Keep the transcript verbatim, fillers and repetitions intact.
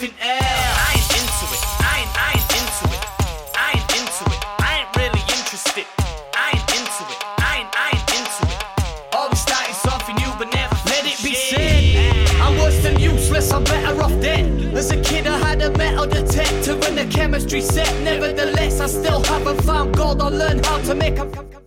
something else. I ain't into it, I ain't, I ain't into it. I ain't into it, I ain't really interested. I ain't into it, I ain't, I ain't into it. Always starting something new but never let it be said. I'm worse than useless, I'm better off dead. As a kid I had a metal detector and a chemistry set. Nevertheless I still haven't found gold or learned how to make 'em come, come.